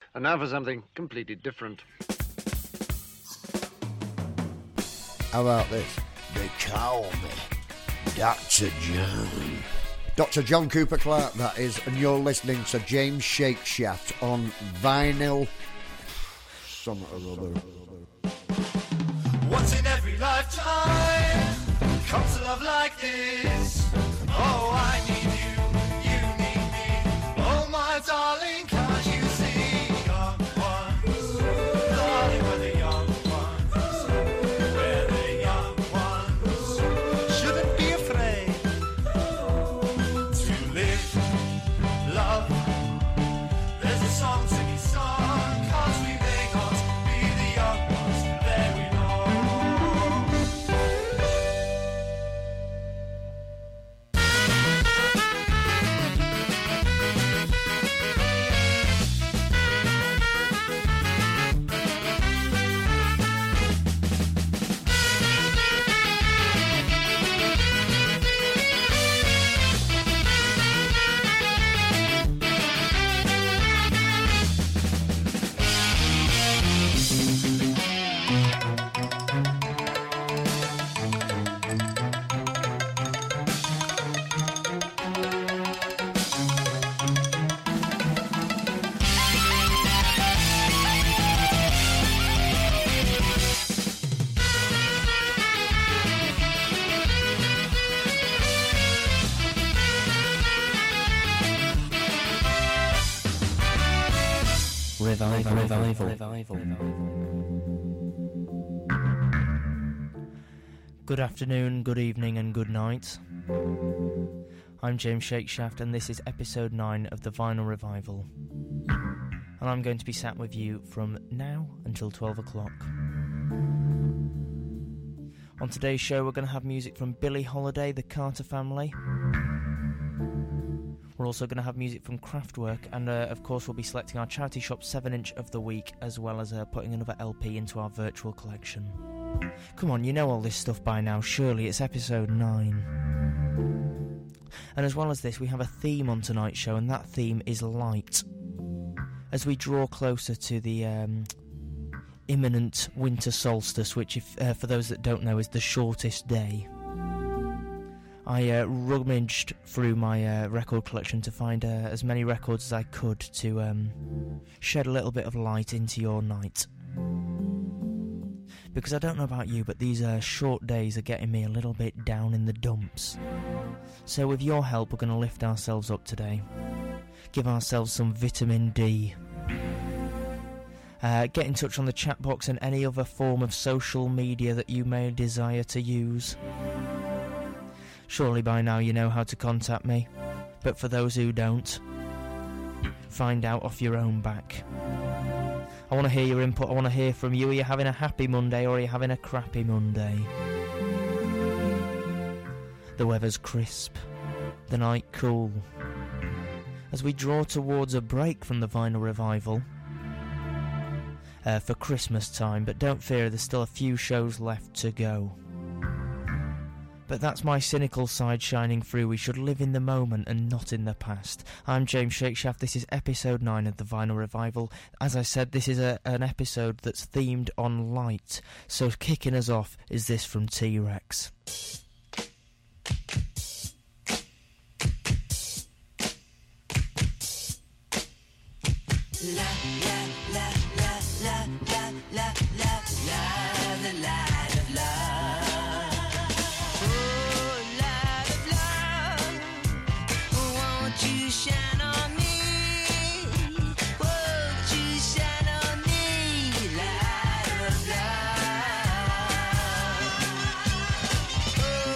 And now for something completely different. How about this? They call me Dr. John. Dr. John Cooper Clarke, that is, and you're listening to James Shakeshaft on vinyl. Some or other. Once in every lifetime comes a love like this. Oh, I need you, you need me. Oh, my darling, can't you see? Young ones, darling, we're the young ones. We're the young ones. Shouldn't be afraid to live, love. There's a song to be sung, 'cause we may not be the young ones. There we know. Revival. Good afternoon, good evening and good night. I'm James Shakeshaft and this is episode 9 of the Vinyl Revival. And I'm going to be sat with you from now until 12 o'clock. On today's show we're going to have music from Billie Holiday, the Carter Family. We're also going to have music from Kraftwerk, and of course we'll be selecting our Charity Shop 7-inch of the week, as well as putting another LP into our virtual collection. Come on, you know all this stuff by now, surely, it's episode 9. And as well as this, we have a theme on tonight's show, and that theme is light. As we draw closer to the imminent winter solstice, which, for those that don't know, is the shortest day, I rummaged through my record collection to find as many records as I could to shed a little bit of light into your night. Because I don't know about you, but these short days are getting me a little bit down in the dumps. So with your help, we're going to lift ourselves up today. Give ourselves some vitamin D. Get in touch on the chat box and any other form of social media that you may desire to use. Surely by now you know how to contact me, but for those who don't, find out off your own back. I want to hear your input, I want to hear from you. Are you having a happy Monday or are you having a crappy Monday? The weather's crisp, the night cool. As we draw towards a break from the Vinyl Revival for Christmas time, but don't fear, there's still a few shows left to go. But that's my cynical side shining through. We should live in the moment and not in the past. I'm James Shakeshaft. This is episode 9 of the Vinyl Revival. As I said, this is an episode that's themed on light. So kicking us off is this from T-Rex. La la la la la la la la la, the light of love. Oh, light of love, won't you shine on me? Won't you shine on me, light of love?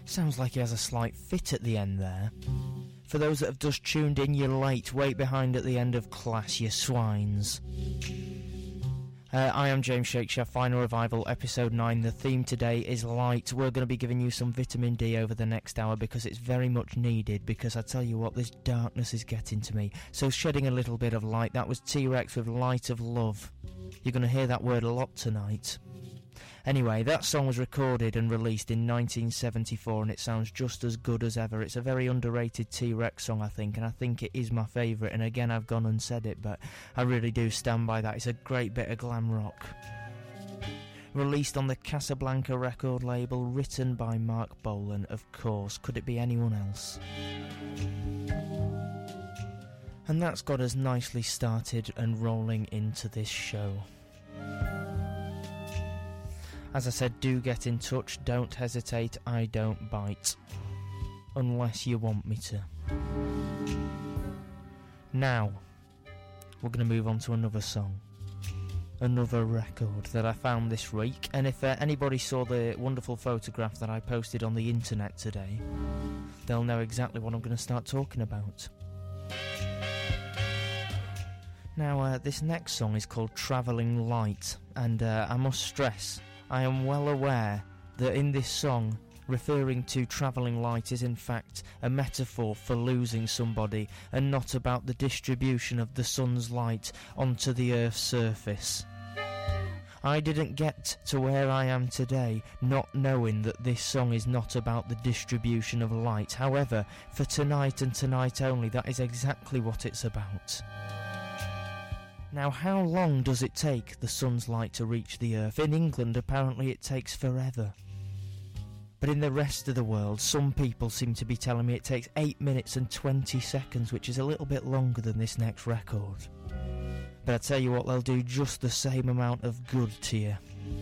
Sounds like he has a slight fit at the end there. For those that have just tuned in, you're late. Wait behind at the end of class, you swines. I am James Shakespeare, Final Revival, Episode 9. The theme today is light. We're going to be giving you some vitamin D over the next hour because it's very much needed, because I tell you what, this darkness is getting to me. So shedding a little bit of light. That was T-Rex with Light of Love. You're going to hear that word a lot tonight. Anyway, that song was recorded and released in 1974 and it sounds just as good as ever. It's a very underrated T-Rex song, I think, and I think it is my favourite. And again, I've gone and said it, but I really do stand by that. It's a great bit of glam rock. Released on the Casablanca record label, written by Mark Bolan, of course. Could it be anyone else? And that's got us nicely started and rolling into this show. As I said, do get in touch, don't hesitate, I don't bite. Unless you want me to. Now, we're going to move on to another song. Another record that I found this week. And if anybody saw the wonderful photograph that I posted on the internet today, they'll know exactly what I'm going to start talking about. Now, this next song is called Travelling Light. And I must stress, I am well aware that in this song, referring to travelling light is in fact a metaphor for losing somebody and not about the distribution of the sun's light onto the Earth's surface. I didn't get to where I am today not knowing that this song is not about the distribution of light. However, for tonight and tonight only, that is exactly what it's about. Now, how long does it take the sun's light to reach the Earth? In England, apparently it takes forever. But in the rest of the world, some people seem to be telling me it takes 8 minutes and 20 seconds, which is a little bit longer than this next record. But I tell you what, they'll do just the same amount of good to you.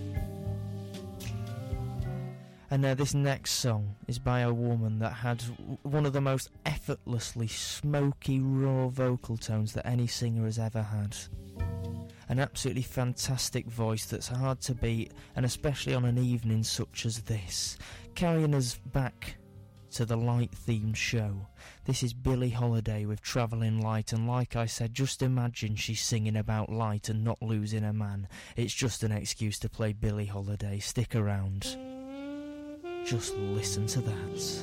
And this next song is by a woman that had one of the most effortlessly smoky, raw vocal tones that any singer has ever had. An absolutely fantastic voice that's hard to beat, and especially on an evening such as this. Carrying us back to the light-themed show. This is Billie Holiday with Travelling Light, and like I said, just imagine she's singing about light and not losing a man. It's just an excuse to play Billie Holiday. Stick around. Just listen to that.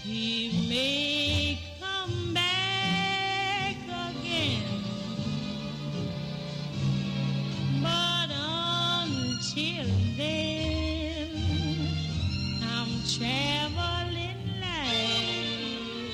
He may come back again, but until then, I'm traveling light.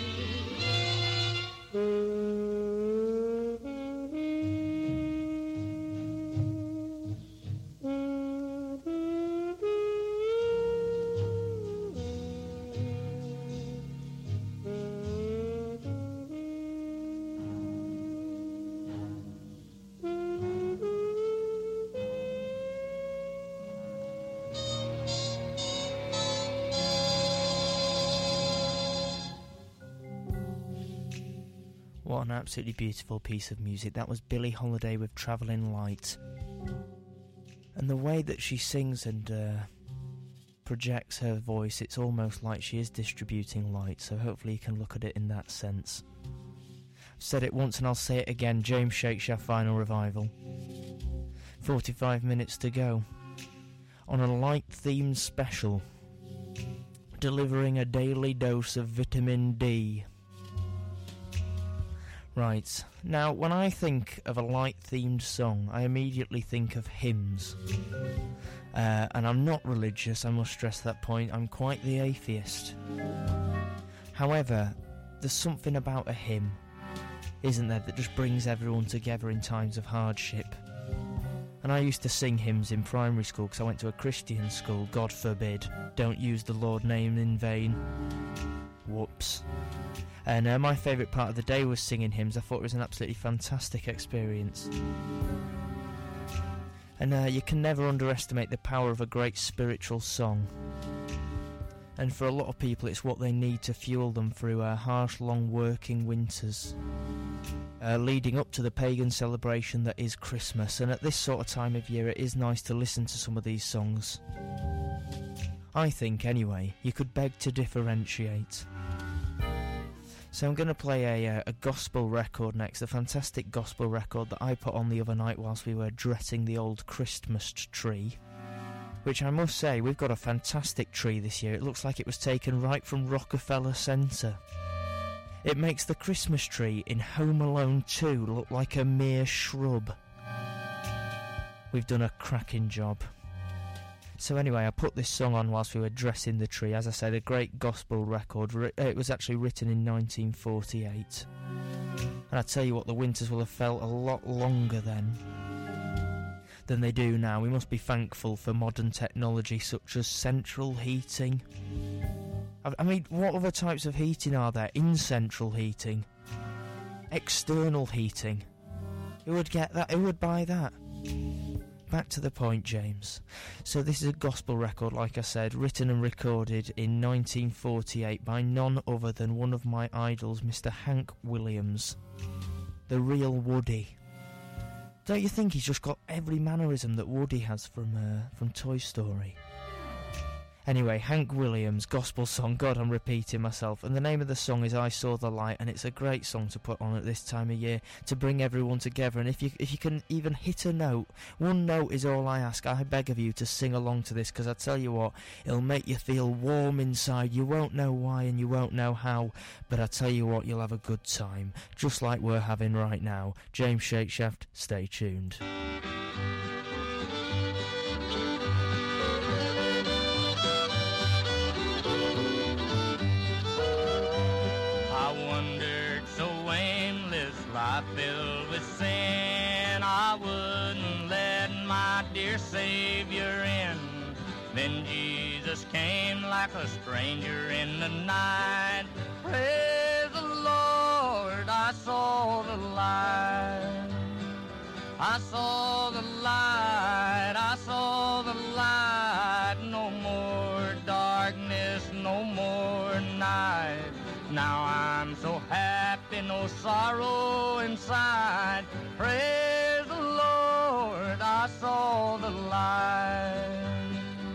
What an absolutely beautiful piece of music. That was Billie Holiday with Travelling Light. And the way that she sings and projects her voice, it's almost like she is distributing light, so hopefully you can look at it in that sense. I've said it once and I'll say it again, James Shakeshaft Final Revival. 45 minutes to go. On a light-themed special. Delivering a daily dose of vitamin D. Right, now when I think of a light-themed song, I immediately think of hymns. And I'm not religious, I must stress that point, I'm quite the atheist. However, there's something about a hymn, isn't there, that just brings everyone together in times of hardship. And I used to sing hymns in primary school because I went to a Christian school, God forbid, don't use the Lord name in vain. Whoops. And my favourite part of the day was singing hymns. I thought it was an absolutely fantastic experience. And you can never underestimate the power of a great spiritual song. And for a lot of people it's what they need to fuel them through harsh, long working winters. Leading up to the pagan celebration that is Christmas. And at this sort of time of year it is nice to listen to some of these songs. I think, anyway, you could beg to differentiate. So I'm going to play a gospel record next, a fantastic gospel record that I put on the other night whilst we were dressing the old Christmas tree. Which I must say, we've got a fantastic tree this year. It looks like it was taken right from Rockefeller Center. It makes the Christmas tree in Home Alone 2 look like a mere shrub. We've done a cracking job. So anyway, I put this song on whilst we were dressing the tree. As I said, a great gospel record. It was actually written in 1948. And I tell you what, the winters will have felt a lot longer then than they do now. We must be thankful for modern technology such as central heating. I mean, what other types of heating are there? In-central heating. External heating. Who would get that? Who would buy that? Back to the point, James. So this is a gospel record, like I said, written and recorded in 1948 by none other than one of my idols, Mr. Hank Williams, the real Woody. Don't you think he's just got every mannerism that Woody has from Toy Story? Anyway, Hank Williams, gospel song. God, I'm repeating myself. And the name of the song is I Saw the Light, and it's a great song to put on at this time of year to bring everyone together. And if you can even hit a note, one note is all I ask. I beg of you to sing along to this, because I tell you what, it'll make you feel warm inside. You won't know why and you won't know how, but I tell you what, you'll have a good time, just like we're having right now. James Shakeshaft, stay tuned. Life filled with sin, I wouldn't let my dear Savior in. Then Jesus came like a stranger in the night. Praise the Lord, I saw the light. I saw the light, I saw the light. No more darkness, no more night. Now I'm so happy, no sorrow inside. Praise the Lord, I saw the light.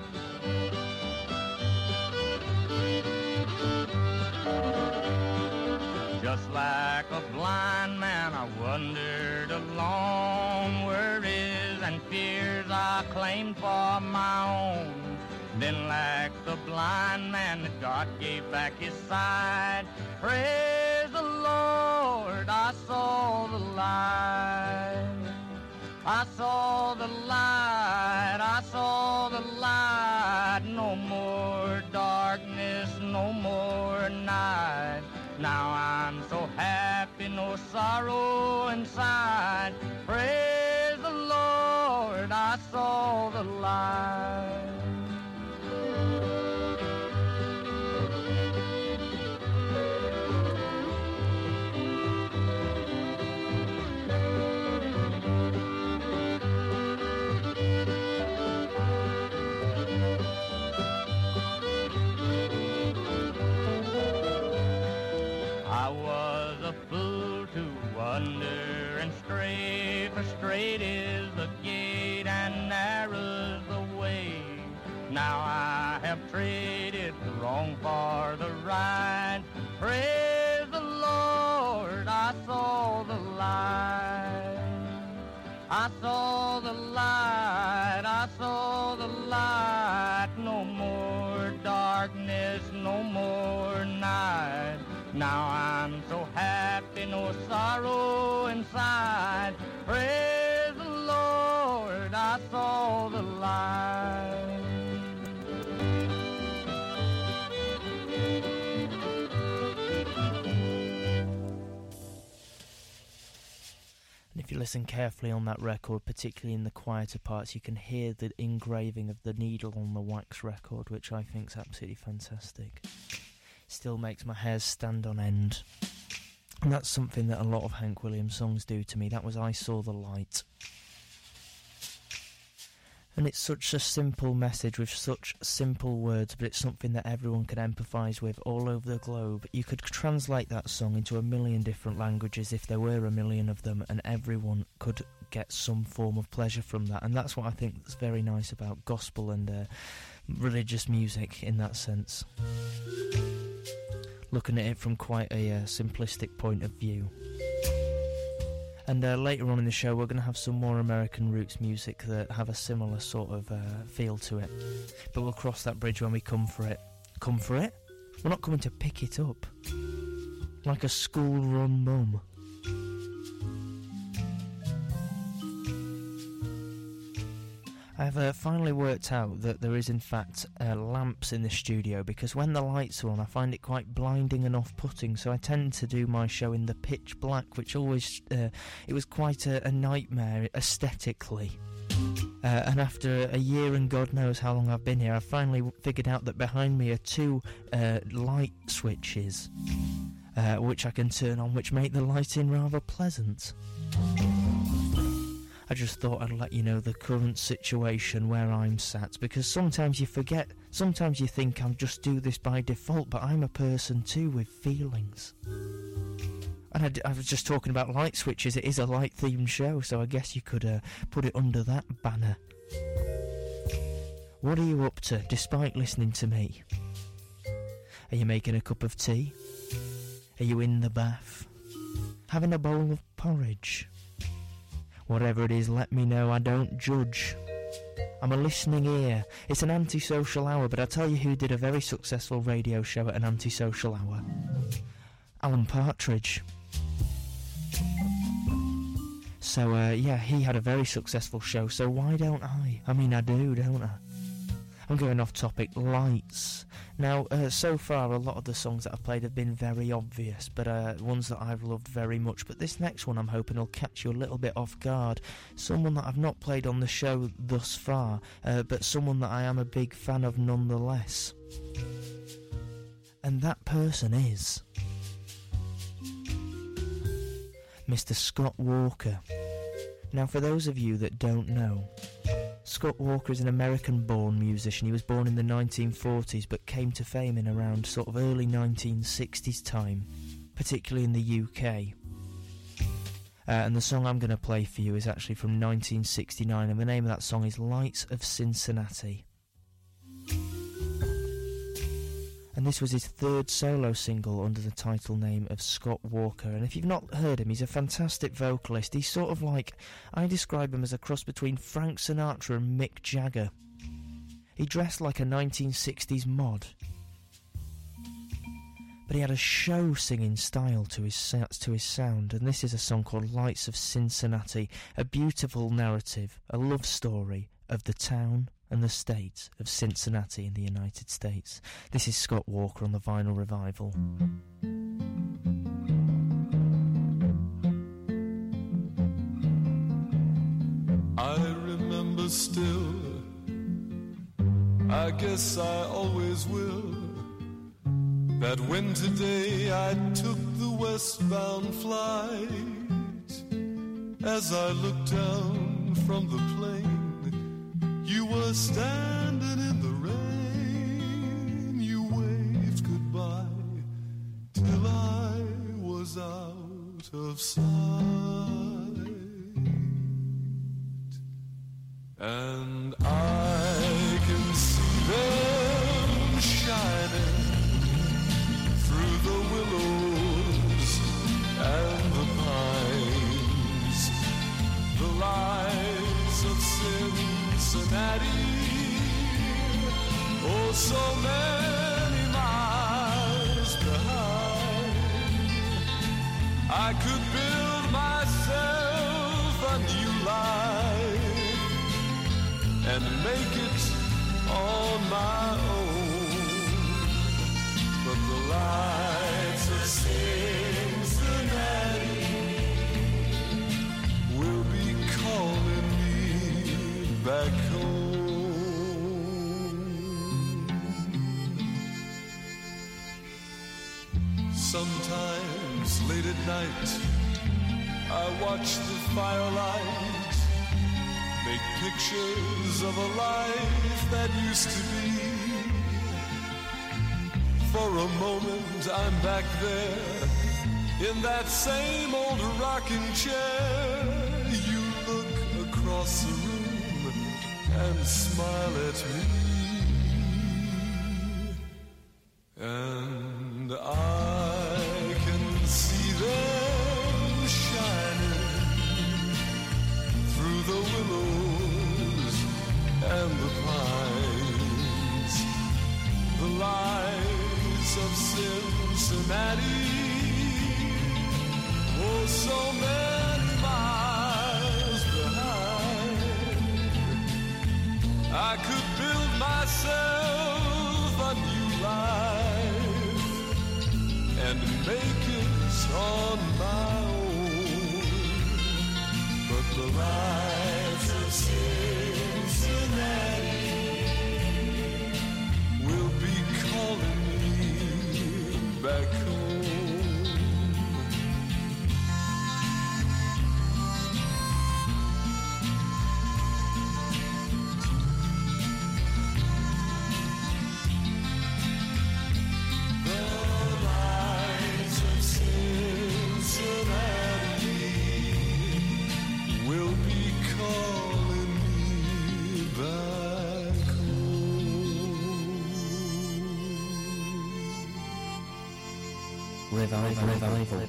Just like a blind man, I wandered along, worries and fears I claimed for my own. Then like the blind blind man that God gave back his sight. Praise the Lord, I saw the light. I saw the light, I saw the light. No more darkness, no more night. Now I'm so happy, no sorrow inside. Praise the Lord, I saw the light. I was a fool to wander and stray, for straight is the gate and narrow's the way. Now I have traded the wrong for the right. Praise the Lord, I saw the light. I saw the light, I saw the light. No more darkness, no more night. Now I'm so happy, no sorrow inside. Praise the Lord, I saw the light. And if you listen carefully on that record, particularly in the quieter parts, you can hear the engraving of the needle on the wax record, which I think is absolutely fantastic. Still makes my hairs stand on end. And that's something that a lot of Hank Williams songs do to me. That was I Saw the Light. And it's such a simple message with such simple words, but it's something that everyone can empathise with all over the globe. You could translate that song into a million different languages if there were a million of them, and everyone could get some form of pleasure from that. And that's what I think is very nice about gospel and religious music in that sense. Looking at it from quite a simplistic point of view. And later on in the show we're going to have some more American roots music that have a similar sort of feel to it. But we'll cross that bridge when we come for it. Come for it? We're not coming to pick it up. Like a school-run mum. I've finally worked out that there is in fact lamps in the studio, because when the lights are on I find it quite blinding and off-putting, so I tend to do my show in the pitch black, which always it was quite a nightmare aesthetically. And after a year and God knows how long I've been here, I've finally figured out that behind me are two light switches which I can turn on, which make the lighting rather pleasant. I just thought I'd let you know the current situation where I'm sat, because sometimes you forget, sometimes you think I'll just do this by default, but I'm a person too with feelings. And I was just talking about light switches. It is a light-themed show, so I guess you could put it under that banner. What are you up to, despite listening to me? Are you making a cup of tea? Are you in the bath? Having a bowl of porridge? Whatever it is, let me know. I don't judge. I'm a listening ear. It's an antisocial hour, but I'll tell you who did a very successful radio show at an antisocial hour. Alan Partridge. So, yeah, he had a very successful show, so why don't I? I mean, I do, don't I? I'm going off topic. Lights. Now, so far, a lot of the songs that I've played have been very obvious, but ones that I've loved very much. But this next one I'm hoping will catch you a little bit off guard. Someone that I've not played on the show thus far, but someone that I am a big fan of nonetheless. And that person is Mr. Scott Walker. Now, for those of you that don't know, Scott Walker is an American-born musician. He was born in the 1940s but came to fame in around sort of early 1960s time, particularly in the UK. And the song I'm going to play for you is actually from 1969, and the name of that song is Lights of Cincinnati. And this was his third solo single under the title name of Scott Walker. And if you've not heard him, he's a fantastic vocalist. He's sort of like, I describe him as a cross between Frank Sinatra and Mick Jagger. He dressed like a 1960s mod. But he had a show singing style to his sound, and this is a song called Lights of Cincinnati, a beautiful narrative, a love story of the town and the state of Cincinnati in the United States. This is Scott Walker on the Vinyl Revival. I remember still, I guess I always will, that when today I took the westbound flight. As I looked down from the plane, you were standing in the rain. You waved goodbye till I was out of sight. And I can see them shining through the willows and the pines, the lights of Cincinnati, oh, so many miles behind. I could build myself a new life and make it on my own, but the lights of Cincinnati will be calling me back home. Sometimes late at night I watch the firelight make pictures of a life that used to be. For a moment I'm back there in that same old rocking chair. You look across the room and smile at me, and I can see them shining through the willows and the pines, the lights of Cincinnati, oh, so many miles behind. I could build myself a new life and make it on my own, but the lights of Cincinnati will be calling me back home. The lights of Cincinnati will be calling me back home. Revival.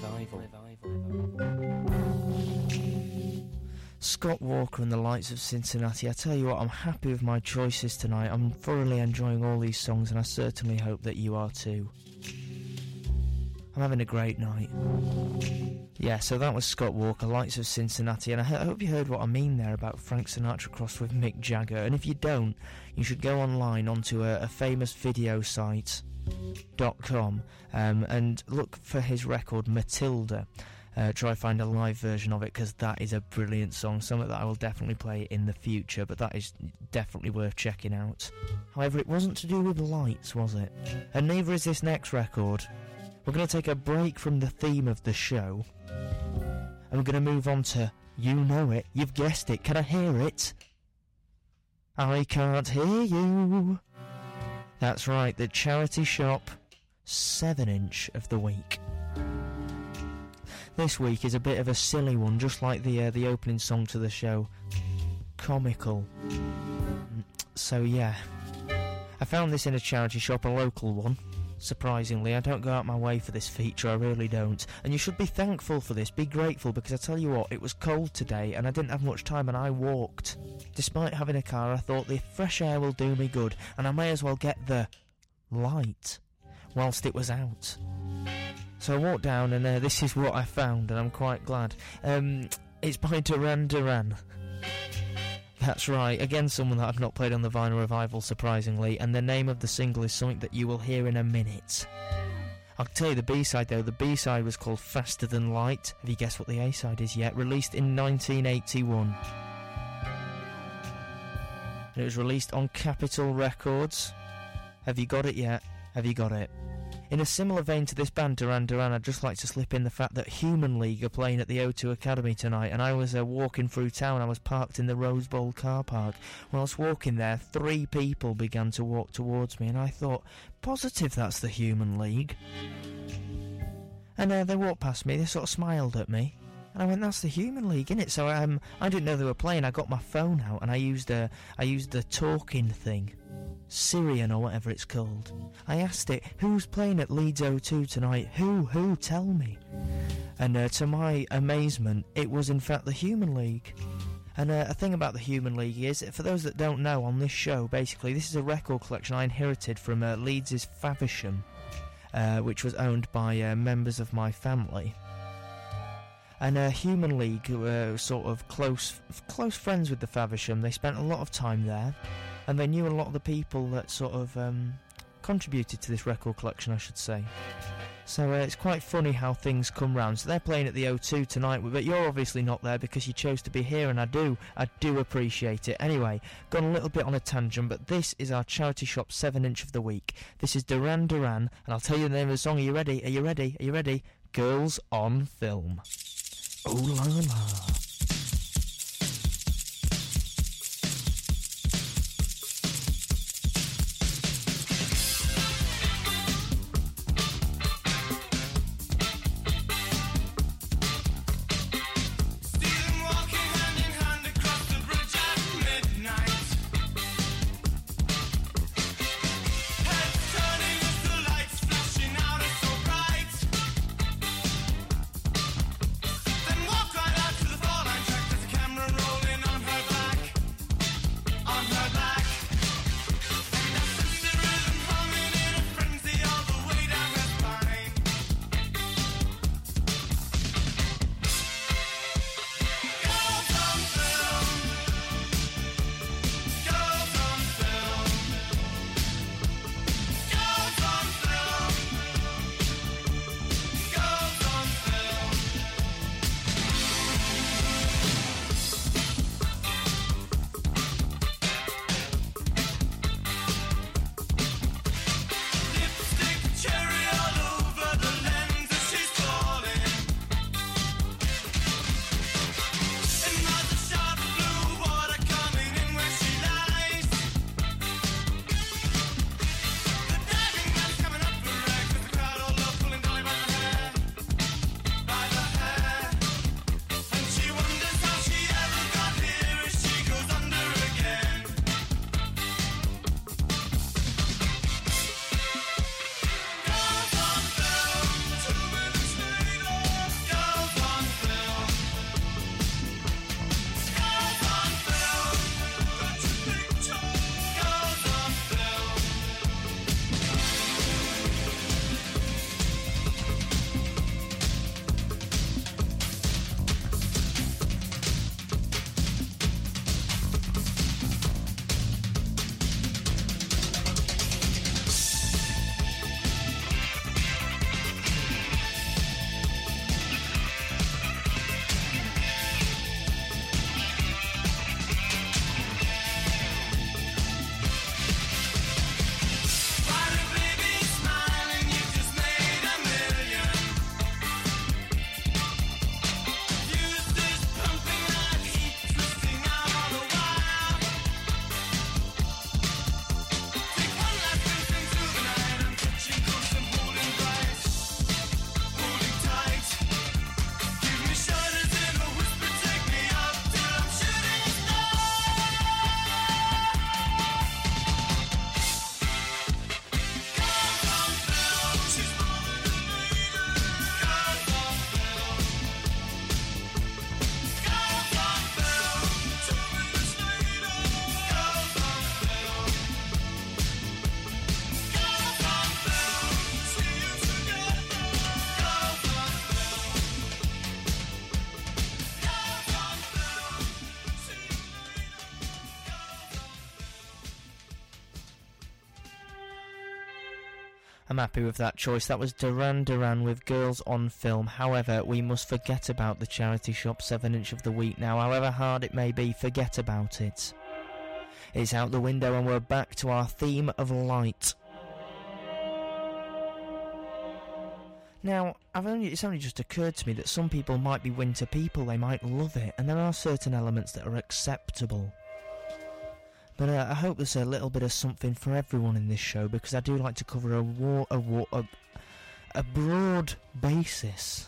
Scott Walker and the Lights of Cincinnati. I tell you what, I'm happy with my choices tonight. I'm thoroughly enjoying all these songs, and I certainly hope that you are too. I'm having a great night. Yeah, so that was Scott Walker, Lights of Cincinnati, and I hope you heard what I mean there about Frank Sinatra crossed with Mick Jagger. And if you don't, you should go online onto a famous video site .com and look for his record Matilda. Try find a live version of it, because that is a brilliant song, something that I will definitely play in the future, but that is definitely worth checking out. However, it wasn't to do with lights, was it? And neither is this next record. We're going to take a break from the theme of the show, and we're going to move on to You Know It, you've guessed it, can I hear it? I can't hear you. That's right, the Charity Shop 7-inch of the week. This week is a bit of a silly one, just like the opening song to the show. Comical. So yeah, I found this in a charity shop, a local one. surprisingly. I don't go out my way for this feature, I really don't. And you should be thankful for this, be grateful, because I tell you what, it was cold today and I didn't have much time and I walked. Despite having a car, I thought the fresh air will do me good and I may as well get the light whilst it was out. So I walked down and this is what I found, and I'm quite glad. It's by Duran Duran. That's right, again someone that I've not played on the Vinyl Revival, surprisingly, and the name of the single is something that you will hear in a minute. I'll tell you the B-side though. The B-side was called Faster Than Light. Have you guessed what the A-side is yet? Released in 1981. And it was released on Capitol Records. Have you got it yet? Have you got it? In a similar vein to this band, Duran Duran, I'd just like to slip in the fact that Human League are playing at the O2 Academy tonight, and I was walking through town. I was parked in the Rose Bowl car park. Whilst walking there, 3 people began to walk towards me, and I thought, positive that's the Human League. And they walked past me, they sort of smiled at me, and I went, that's the Human League, innit? So I didn't know they were playing. I got my phone out, and I used the talking thing. Syrian or whatever it's called. I asked it, who's playing at Leeds O2 tonight? Who? Tell me. And to my amazement, it was in fact the Human League. And a thing about the Human League is, for those that don't know, on this show, basically, this is a record collection I inherited from Leeds' Faversham, which was owned by members of my family. And Human League were sort of close friends with the Faversham. They spent a lot of time there. And they knew a lot of the people that sort of contributed to this record collection, I should say. So it's quite funny how things come round. So they're playing at the O2 tonight, but you're obviously not there because you chose to be here, and I do appreciate it. Anyway, gone a little bit on a tangent, but this is our Charity Shop 7-inch of the week. This is Duran Duran, and I'll tell you the name of the song. Are you ready? Are you ready? Are you ready? Girls on Film. Oh la la. Then walk right out to the I'm happy with that choice. That was Duran Duran with Girls on Film. However, we must forget about the Charity Shop 7-inch of the week now. However hard it may be, forget about it. It's out the window and we're back to our theme of light. Now, it's only just occurred to me that some people might be winter people, they might love it, and there are certain elements that are acceptable. But I hope there's a little bit of something for everyone in this show, because I do like to cover a broad basis.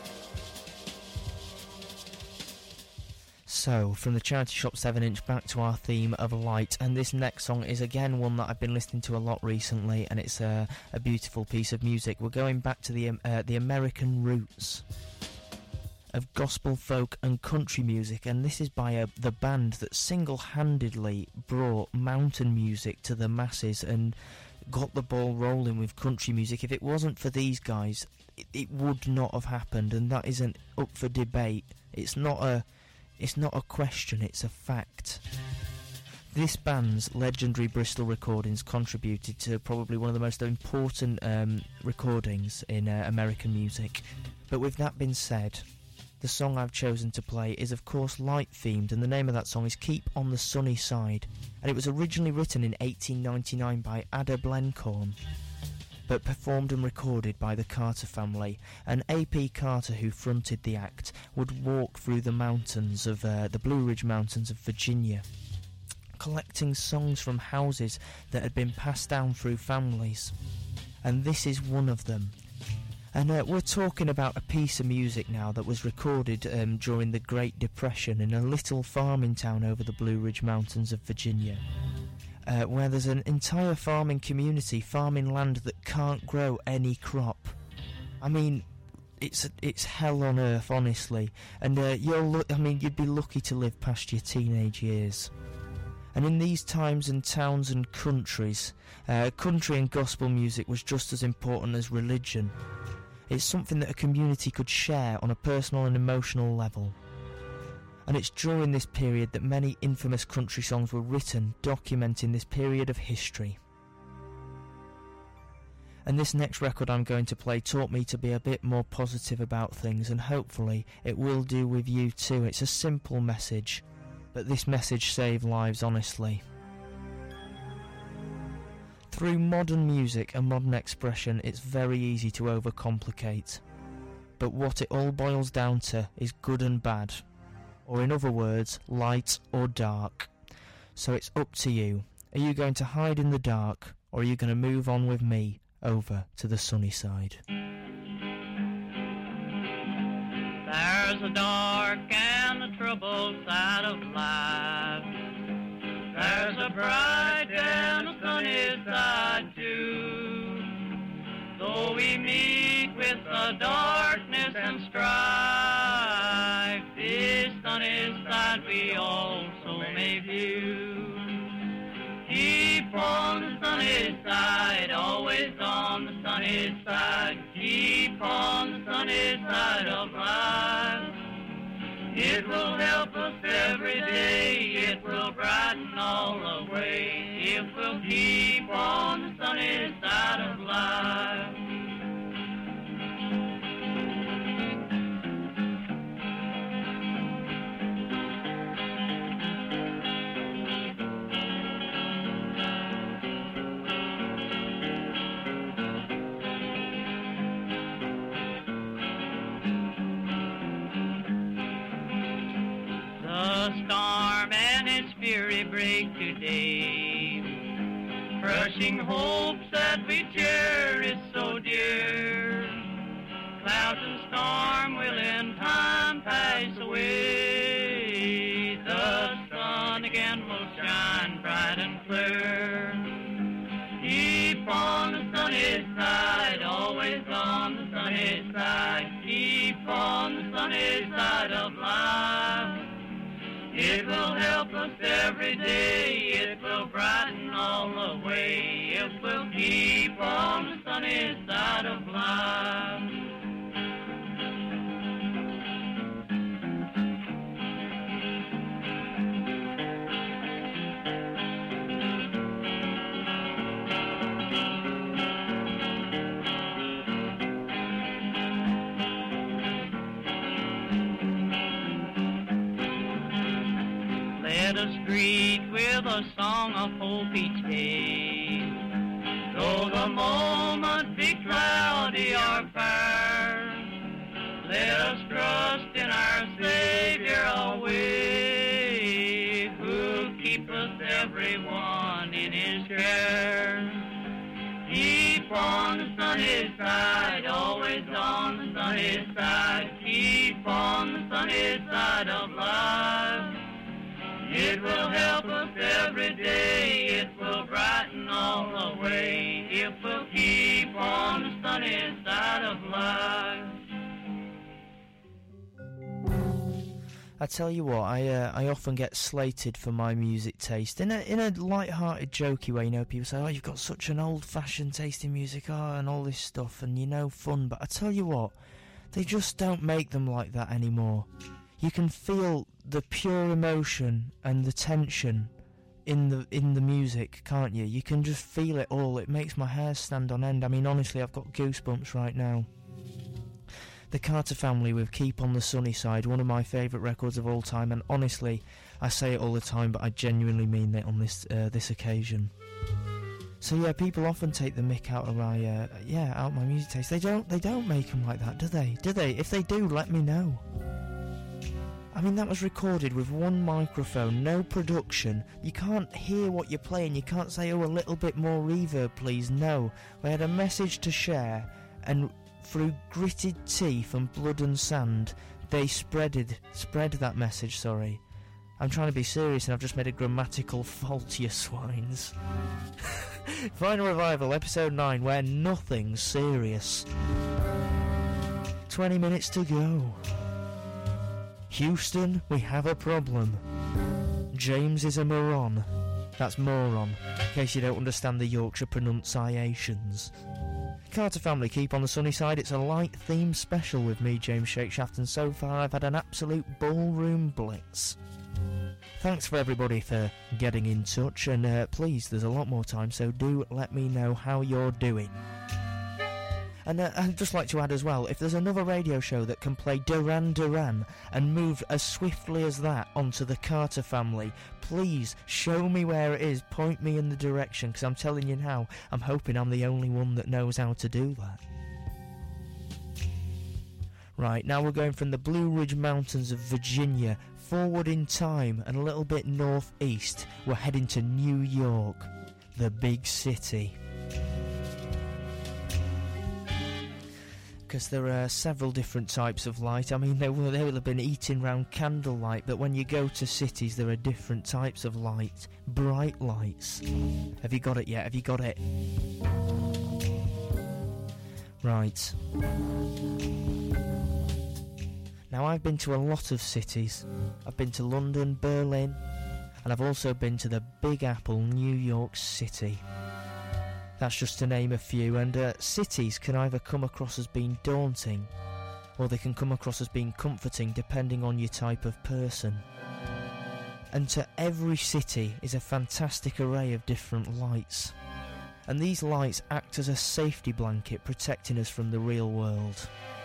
So, from the Charity Shop 7-inch back to our theme of light, and this next song is again one that I've been listening to a lot recently, and it's a beautiful piece of music. We're going back to the American roots of gospel, folk and country music, and this is by the band that single-handedly brought mountain music to the masses and got the ball rolling with country music. If it wasn't for these guys, it would not have happened, and that isn't up for debate. It's not a question, it's a fact. This band's legendary Bristol recordings contributed to probably one of the most important recordings in American music. But with that being said, the song I've chosen to play is of course light-themed, and the name of that song is Keep on the Sunny Side, and it was originally written in 1899 by Ada Blencorn, but performed and recorded by the Carter family. And A.P. Carter, who fronted the act, would walk through the mountains of the Blue Ridge Mountains of Virginia, collecting songs from houses that had been passed down through families, and this is one of them. And we're talking about a piece of music now that was recorded during the Great Depression in a little farming town over the Blue Ridge Mountains of Virginia, where there's an entire farming community farming land that can't grow any crop. I mean, it's hell on earth, honestly. And you'd be lucky to live past your teenage years. And in these times and towns and countries, country and gospel music was just as important as religion. It's something that a community could share on a personal and emotional level. And it's during this period that many infamous country songs were written, documenting this period of history. And this next record I'm going to play taught me to be a bit more positive about things, and hopefully it will do with you too. It's a simple message, but this message saved lives, honestly. Through modern music and modern expression, it's very easy to overcomplicate. But what it all boils down to is good and bad. Or in other words, light or dark. So it's up to you. Are you going to hide in the dark, or are you going to move on with me over to the sunny side? There's a dark and a troubled side of life. There's a bright and a sunny side too. Though we meet with the darkness and strife, this sunny side we also may view. Keep on the sunny side, always on the sunny side. Keep on the sunny side of life. It will help us every day, it will brighten all the way, if we'll keep on the sunny side of life. The storm and its fury break today, crushing hopes that we cherish so dear. Clouds and storm will in time pass away. The sun again will shine bright and clear. Keep on the sunny side, always on the sunny side. Keep on the sunny side of life. It will help us every day, it will brighten all the way, if we'll keep on the sunny side of life. Let us greet with a song of hope each day. Though the moment be cloudy or fair, let us trust in our Savior always, who keepeth everyone in his care. Keep on the sunny side, always on the sunny side. Keep on the sunny side of life. It will help us every day, it will brighten all the way, if we'll keep on the sunny side of life. I tell you what, I often get slated for my music taste in a light-hearted, jokey way. You know, people say, "Oh, you've got such an old-fashioned taste in music, and all this stuff, and fun." But I tell you what, they just don't make them like that anymore. You can feel the pure emotion and the tension in the music, can't you? You can just feel it all. It makes my hair stand on end. I mean, honestly, I've got goosebumps right now. The Carter Family with Keep on the Sunny Side, one of my favourite records of all time, and honestly, I say it all the time, but I genuinely mean it on this occasion. So yeah, people often take the mick out of my music taste. They don't make them like that, do they? Do they? If they do, let me know. I mean, that was recorded with one microphone, no production. You can't hear what you're playing. You can't say, "Oh, a little bit more reverb, please." No, we had a message to share, and through gritted teeth and blood and sand, they spread that message, sorry. I'm trying to be serious and I've just made a grammatical fault, you swines. Final Revival, episode 9, where nothing's serious. 20 minutes to go. Houston, we have a problem. James is a moron. That's moron, in case you don't understand the Yorkshire pronunciations. Carter Family, Keep on the Sunny Side. It's a light-themed special with me, James Shakeshaft, and so far I've had an absolute ballroom blitz. Thanks for everybody for getting in touch, and please, there's a lot more time, so do let me know how you're doing. And I'd just like to add as well, if there's another radio show that can play Duran Duran and move as swiftly as that onto the Carter Family, please show me where it is, point me in the direction, because I'm telling you now, I'm hoping I'm the only one that knows how to do that. Right, now we're going from the Blue Ridge Mountains of Virginia forward in time and a little bit northeast. We're heading to New York, the big city. Because there are several different types of light. I mean, they will have been eating round candlelight, but when you go to cities, there are different types of light. Bright lights. Have you got it yet? Have you got it? Right. Now, I've been to a lot of cities. I've been to London, Berlin, and I've also been to the Big Apple, New York City. That's just to name a few, and cities can either come across as being daunting, or they can come across as being comforting, depending on your type of person. And to every city is a fantastic array of different lights. And these lights act as a safety blanket, protecting us from the real world.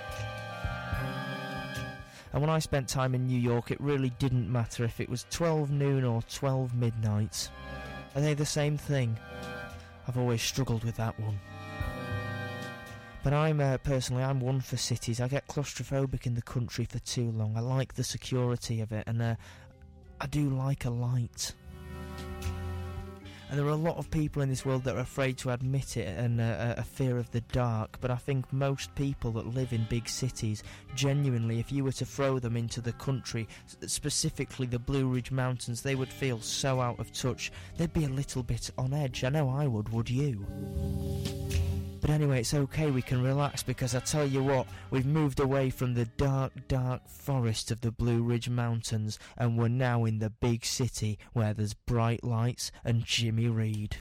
And when I spent time in New York, it really didn't matter if it was 12 noon or 12 midnight. Are they the same thing? I've always struggled with that one. But I'm one for cities. I get claustrophobic in the country for too long. I like the security of it, and I do like a light. And there are a lot of people in this world that are afraid to admit it, and a fear of the dark. But I think most people that live in big cities, genuinely, if you were to throw them into the country, specifically the Blue Ridge Mountains, they would feel so out of touch. They'd be a little bit on edge. I know I would you? But anyway, it's okay, we can relax, because I tell you what, we've moved away from the dark, dark forest of the Blue Ridge Mountains, and we're now in the big city where there's bright lights and Jimmy Reed.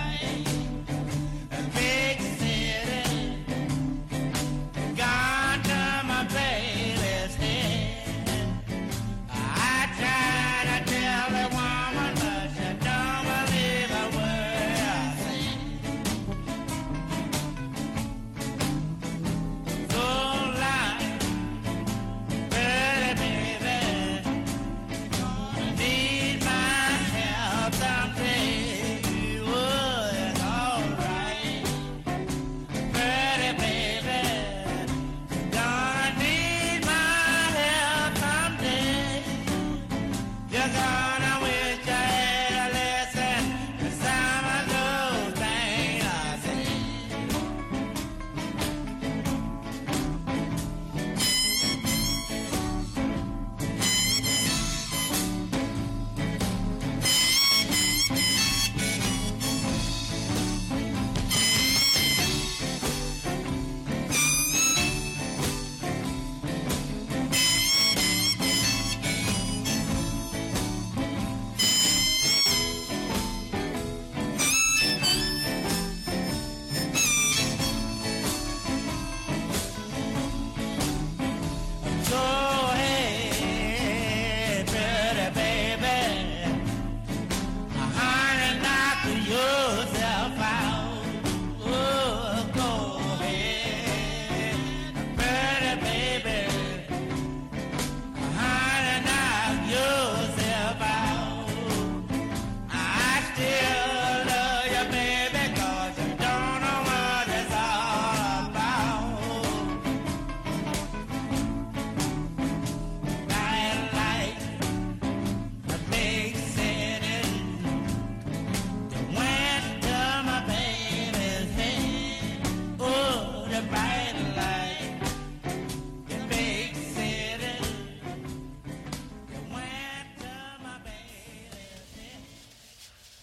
Gone to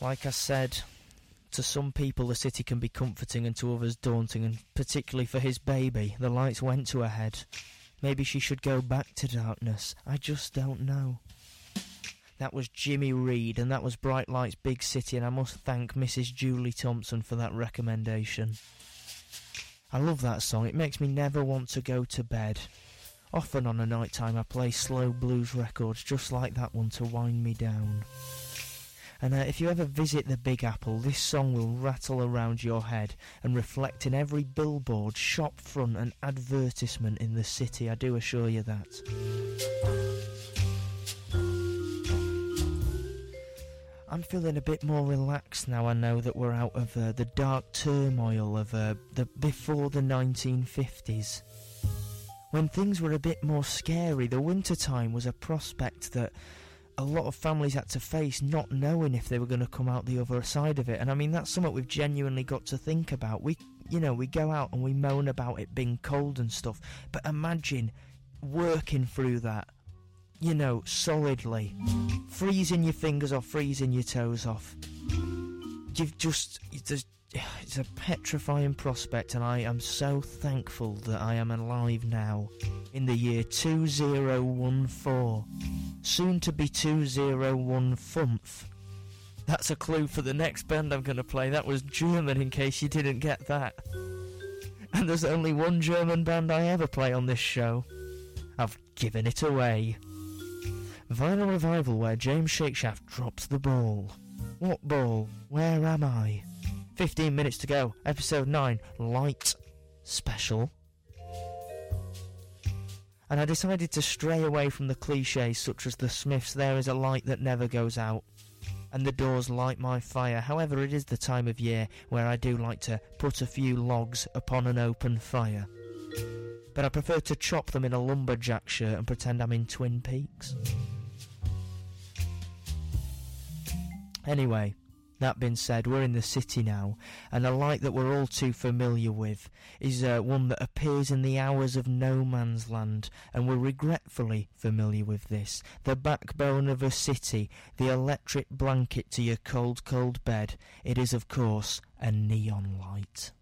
like I said, to some people the city can be comforting and to others daunting, and particularly for his baby, the lights went to her head. Maybe she should go back to darkness. I just don't know. That was Jimmy Reed, and that was Bright Lights Big City, and I must thank Mrs. Julie Thompson for that recommendation. I love that song. It makes me never want to go to bed. Often on a night time I play slow blues records just like that one to wind me down. And if you ever visit the Big Apple, this song will rattle around your head and reflect in every billboard, shop front and advertisement in the city, I do assure you that. I'm feeling a bit more relaxed now I know that we're out of the dark turmoil of before the 1950s. When things were a bit more scary, the winter time was a prospect that a lot of families had to face, not knowing if they were going to come out the other side of it. And I mean, that's something we've genuinely got to think about. We go out and we moan about it being cold and stuff, but imagine working through that, solidly, freezing your fingers off, freezing your toes off. It's a petrifying prospect, and I am so thankful that I am alive now in the year 2014, soon to be 201 That's a clue for the next band I'm going to play. That was German, in case you didn't get that. And there's only one German band I ever play on this show. I've given it away. Vinyl Revival, where James Shakeshaft drops the ball. What ball? Where am I? 15 minutes to go. Episode 9, Light Special. And I decided to stray away from the cliches such as the Smiths' "There is a light that never goes out" and the Doors' "Light My Fire." However, it is the time of year where I do like to put a few logs upon an open fire. But I prefer to chop them in a lumberjack shirt and pretend I'm in Twin Peaks. Anyway, that being said, we're in the city now, and a light that we're all too familiar with is one that appears in the hours of no man's land, and we're regretfully familiar with this. The backbone of a city, the electric blanket to your cold, cold bed. It is, of course, a neon light.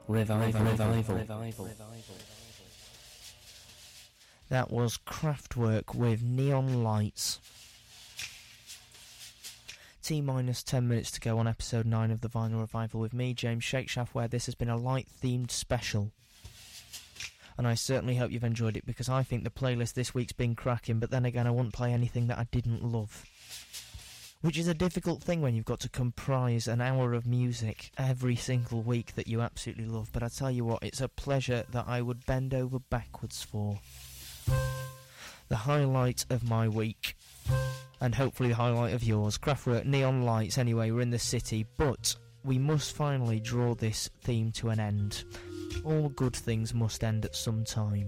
Revival. That was Kraftwerk with Neon Lights. T-minus 10 minutes to go on episode 9 of the Vinyl Revival with me, James Shakeshaft, where this has been a light-themed special. And I certainly hope you've enjoyed it, because I think the playlist this week's been cracking, but then again I wouldn't play anything that I didn't love. Which is a difficult thing when you've got to comprise an hour of music every single week that you absolutely love, but I tell you what, it's a pleasure that I would bend over backwards for. The highlight of my week, and hopefully the highlight of yours, Kraftwerk, Neon Lights. Anyway, we're in the city, but we must finally draw this theme to an end. All good things must end at some time.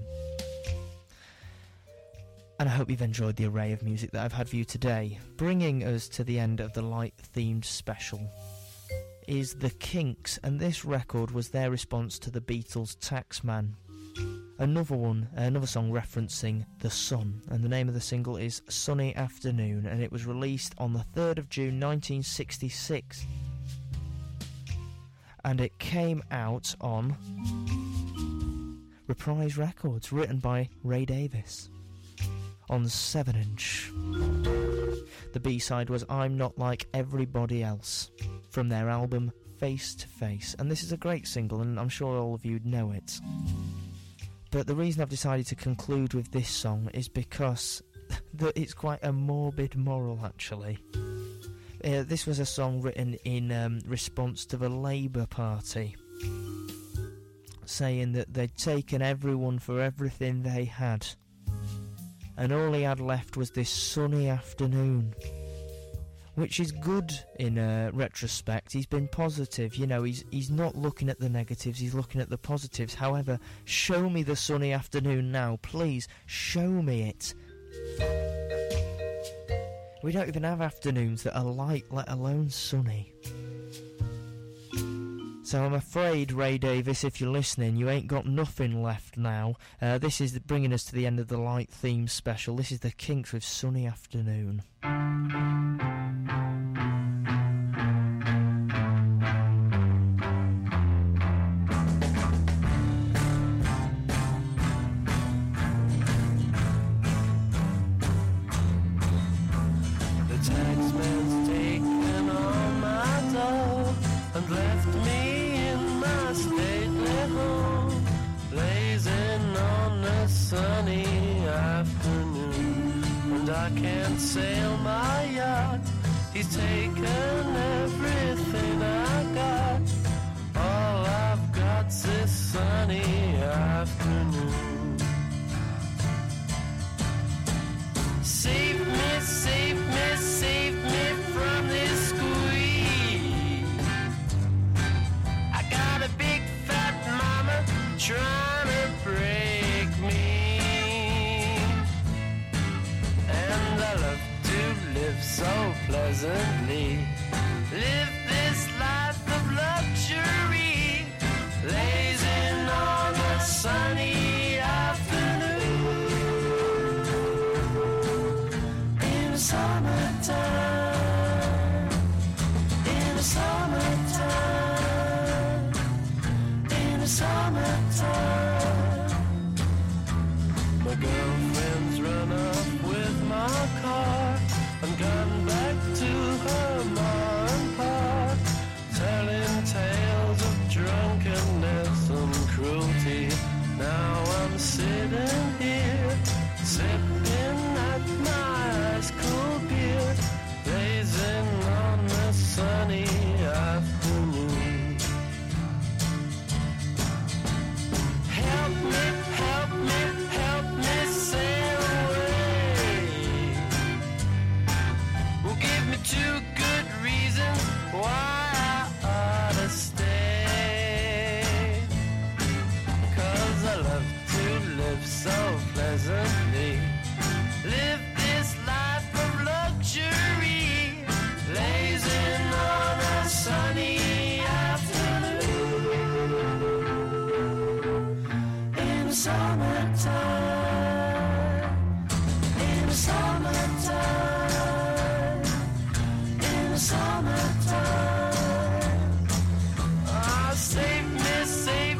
And I hope you've enjoyed the array of music that I've had for you today. Bringing us to the end of the light-themed special is The Kinks, and this record was their response to the Beatles' Taxman. Another song referencing the sun, and the name of the single is Sunny Afternoon, and it was released on the 3rd of June 1966. And it came out on Reprise Records, written by Ray Davies, on 7-inch. The B-side was I'm Not Like Everybody Else, from their album Face to Face, and this is a great single, and I'm sure all of you know it. But the reason I've decided to conclude with this song is because it's quite a morbid moral, actually. This was a song written in response to the Labour Party, saying that they'd taken everyone for everything they had, and all he had left was this sunny afternoon. Which is good in retrospect. He's been positive, you know, he's not looking at the negatives, he's looking at the positives. However, show me the sunny afternoon now, please, show me it. We don't even have afternoons that are light, let alone sunny. So I'm afraid, Ray Davies, if you're listening, you ain't got nothing left now. This is bringing us to the end of the light theme special. This is the Kinks with Sunny Afternoon. Sail my yacht. He's taken everything I got. All I've got's this sunny afternoon. Save me, save me, save me from this squeeze. I got a big fat mama trying to break me. Live so pleasantly, live this life of luxury, lazing on a sunny afternoon in the summertime, in the summertime, in the summertime. My girlfriend's run up with my car and gone back to her ma and pa, telling tales of drunkenness and cruelty. Now I'm sitting here, sipping at my ice cool beer, blazing on the sunny afternoon. Help me, help me, help me sail away. Give me 2 good reasons why I ought to stay. 'Cause I love to live so pleasantly, live this life of luxury, lazing on a sunny afternoon in the summertime, in the summertime, in the summertime. Oh, save me, save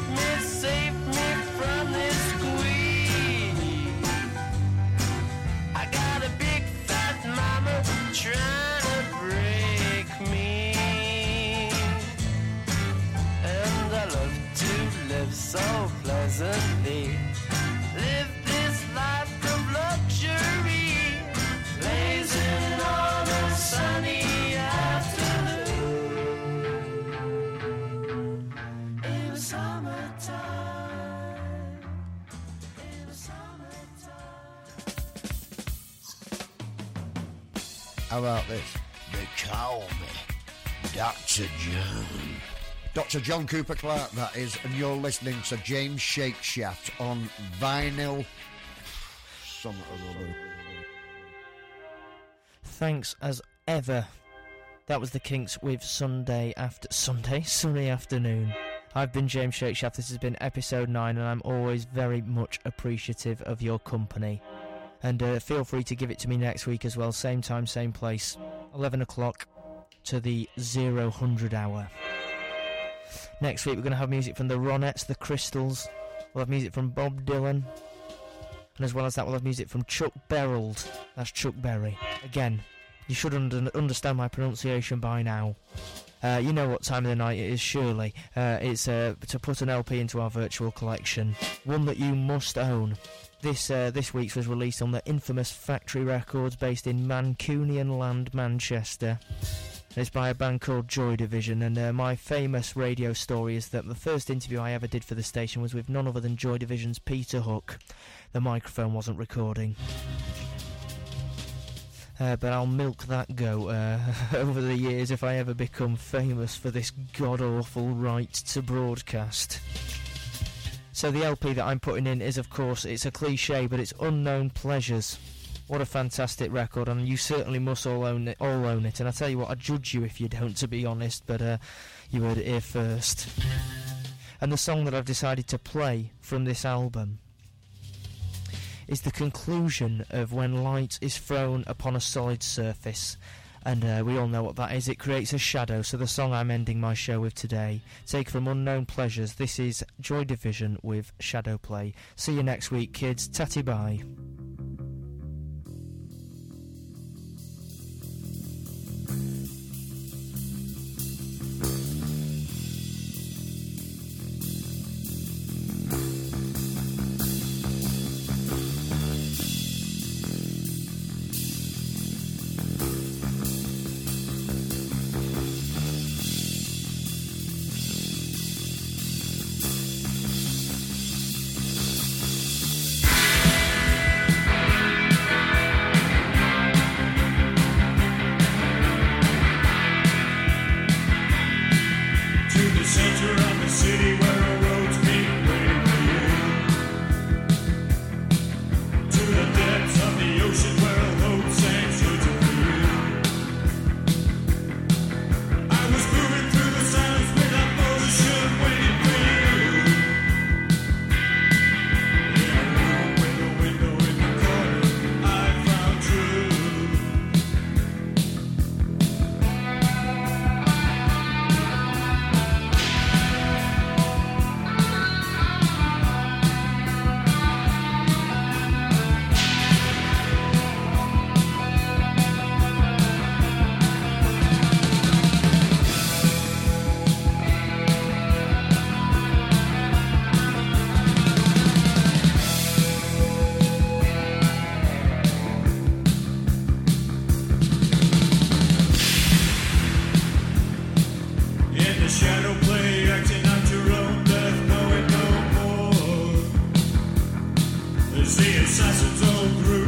pleasantly. Live this life of luxury, blazing on a sunny afternoon. In the summertime, in the summertime. How about this? They call me Dr. John. Dr. John Cooper Clarke, that is, and you're listening to James Shakeshaft on vinyl. Something or other. Thanks as ever. That was the Kinks with Sunday afternoon. I've been James Shakeshaft. This has been episode 9, and I'm always very much appreciative of your company. And feel free to give it to me next week as well. Same time, same place. 11 o'clock to the 0000 hour. Next week we're going to have music from the Ronettes, the Crystals. We'll have music from Bob Dylan. And as well as that, we'll have music from Chuck Berald. That's Chuck Berry. Again, you should understand my pronunciation by now. You know what time of the night it is, surely. It's to put an LP into our virtual collection. One that you must own. This week's was released on the infamous Factory Records based in Mancunian Land, Manchester. It's by a band called Joy Division, and my famous radio story is that the first interview I ever did for the station was with none other than Joy Division's Peter Hook. The microphone wasn't recording. But I'll milk that goat over the years if I ever become famous for this god-awful right to broadcast. So the LP that I'm putting in is, of course, it's a cliche, but it's Unknown Pleasures. What a fantastic record, and you certainly must all own it. And I tell you what, I judge you if you don't, to be honest, but you heard it here first. And the song that I've decided to play from this album is the conclusion of When Light is Thrown Upon a Solid Surface. And we all know what that is. It creates a shadow. So the song I'm ending my show with today, take from Unknown Pleasures. This is Joy Division with Shadow Play. See you next week, kids. Tatty bye. The assassins all through